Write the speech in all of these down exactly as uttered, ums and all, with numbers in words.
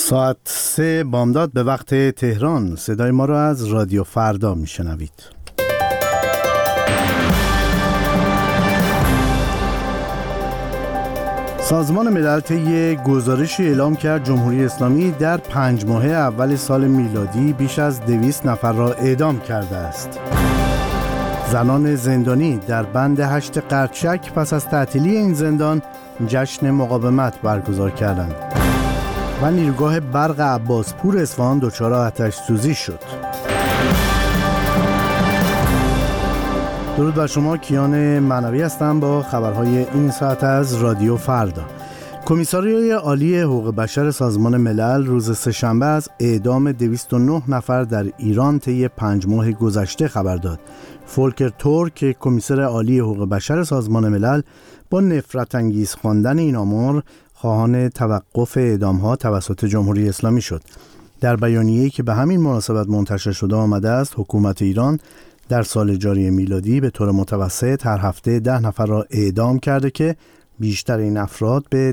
ساعت سه بامداد به وقت تهران. صدای ما را از رادیو فردا میشنوید. سازمان ملل طی گزارشی اعلام کرد جمهوری اسلامی در پنج ماهه اول سال میلادی بیش از دویست نفر را اعدام کرده است. زنان زندانی در بند هشت قرچک پس از تعطیلی این زندان جشن مقاومت برگزار کردند و نیروگاه برق عباسپور اصفهان دچار آتش سوزی شد. درود بر شما، کیان معنوی هستم با خبرهای این ساعت از رادیو فردا. کمیساریای عالی حقوق بشر سازمان ملل روز سه‌شنبه از اعدام دویست و نه نفر در ایران طی پنج ماه گذشته خبر داد. فولکر تورک، کمیسر عالی حقوق بشر سازمان ملل، با نفرت انگیز خواندن این آمار خواهان توقف اعدام‌ها توسط جمهوری اسلامی شد. در بیانیه‌ای که به همین مناسبت منتشر شده آمده است حکومت ایران در سال جاری میلادی به طور متوسط هر هفته ده نفر را اعدام کرده که بیشتر این افراد به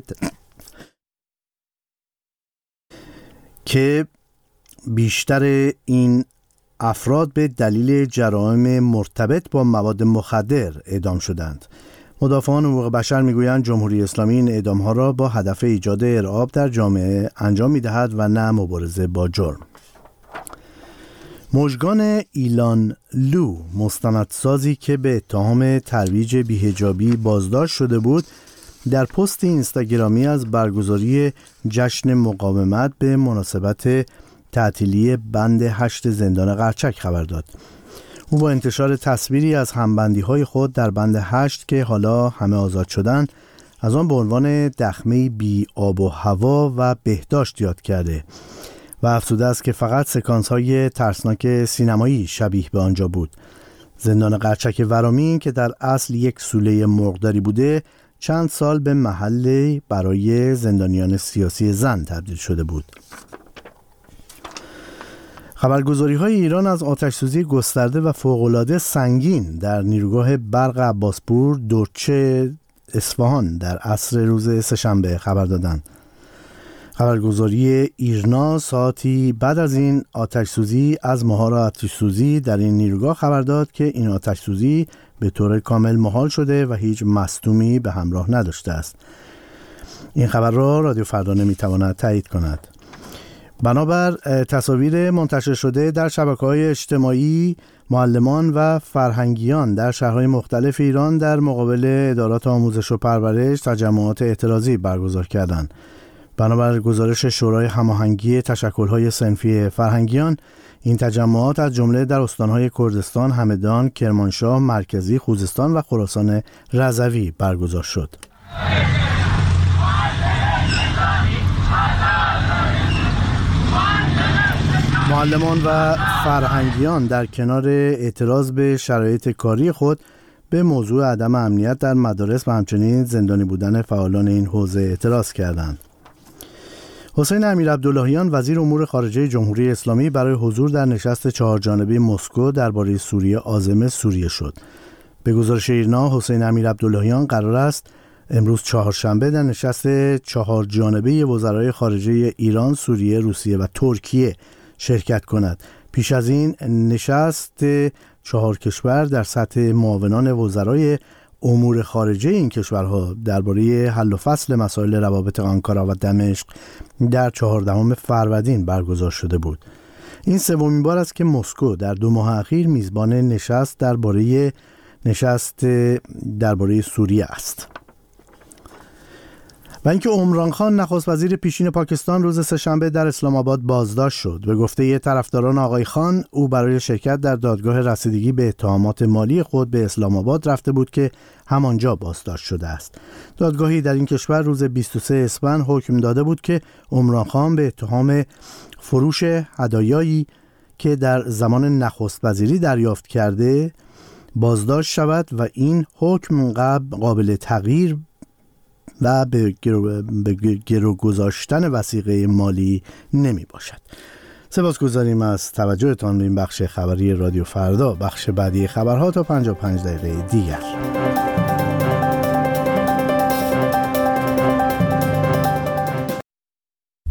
که بیشتر این افراد به دلیل جرائم مرتبط با مواد مخدر اعدام شدند. مدافعان حقوق بشر میگویند جمهوری اسلامی این اعدام‌ها را با هدف ایجاد ارعاب در جامعه انجام می‌دهد و نه مبارزه با جرم. مژگان ایلان لو، مستندسازی که به اتهام ترویج بی‌حجابی بازداشت شده بود، در پست اینستاگرامی از برگزاری جشن مقاومت به مناسبت تعطیلی بند هشت زندان قرچک خبر داد. او با انتشار تصویری از همبندی‌های خود در بند هشت که حالا همه آزاد شدند، از آن به عنوان دخمه بی آب و هوا و بهداشت یاد کرده و افزوده است که فقط سکانس‌های ترسناک سینمایی شبیه به آنجا بود. زندان قرچک ورامین که در اصل یک سوله مرغداری بوده، چند سال به محلی برای زندانیان سیاسی زن تبدیل شده بود. خبرگزاری‌های ایران از آتش‌سوزی گسترده و فوق‌العاده سنگین در نیروگاه برق عباسپور دورچه اصفهان در عصر روز سه‌شنبه خبر دادند. خبرگزاری ایرنا ساعتی بعد از این آتش‌سوزی از مهار آتش‌سوزی در این نیروگاه خبر داد که این آتش‌سوزی به طور کامل مهار شده و هیچ مصدومی به همراه نداشته است. این خبر را رادیو فردا نمی‌تواند تایید کند. بنابر تصاویر منتشر شده در شبکه‌های اجتماعی، معلمان و فرهنگیان در شهرهای مختلف ایران در مقابل ادارات آموزش و پرورش تجمعات اعتراضی برگزار کردند. بنابر گزارش شورای هماهنگی تشکل‌های صنفی فرهنگیان، این تجمعات از جمله در استان‌های کردستان، همدان، کرمانشاه، مرکزی، خوزستان و خراسان رضوی برگزار شد. معلمان و فرهنگیان در کنار اعتراض به شرایط کاری خود به موضوع عدم امنیت در مدارس و همچنین زندانی بودن فعالان این حوزه اعتراض کردند. حسین امیرعبداللهیان وزیر امور خارجه جمهوری اسلامی برای حضور در نشست چهارجانبه مسکو درباره سوریه عازم سوریه شد. به گزارش ایرنا، حسین امیرعبداللهیان قرار است امروز چهارشنبه در نشست چهارجانبه وزرای خارجه ایران، سوریه، روسیه و ترکیه شرکت کند. پیش از این نشست چهار کشور در سطح معاونان وزرای امور خارجه این کشورها درباره حل و فصل مسائل روابط آنکارا و دمشق در چهاردهم فروردین برگزار شده بود. این سومین بار است که مسکو در دو ماه اخیر میزبان نشست درباره نشست درباره سوریه است. و اینکه عمران خان نخست وزیر پیشین پاکستان روز سه‌شنبه در اسلام آباد بازداشت شد. به گفته طرفداران آقای خان، او برای شرکت در دادگاه رسیدگی به اتهامات مالی خود به اسلام آباد رفته بود که همانجا بازداشت شده است. دادگاهی در این کشور روز بیست و سوم اسفند حکم داده بود که عمران خان به اتهام فروش هدایایی که در زمان نخست وزیری دریافت کرده بازداشت شود و این حکم قابل تغییر و به گرو, به گرو گذاشتن وثیقه مالی نمی باشد. سپاسگزاریم از توجهتان به این بخش خبری رادیو فردا. بخش بعدی خبرها تا پنجاه و پنج دقیقه دیگر.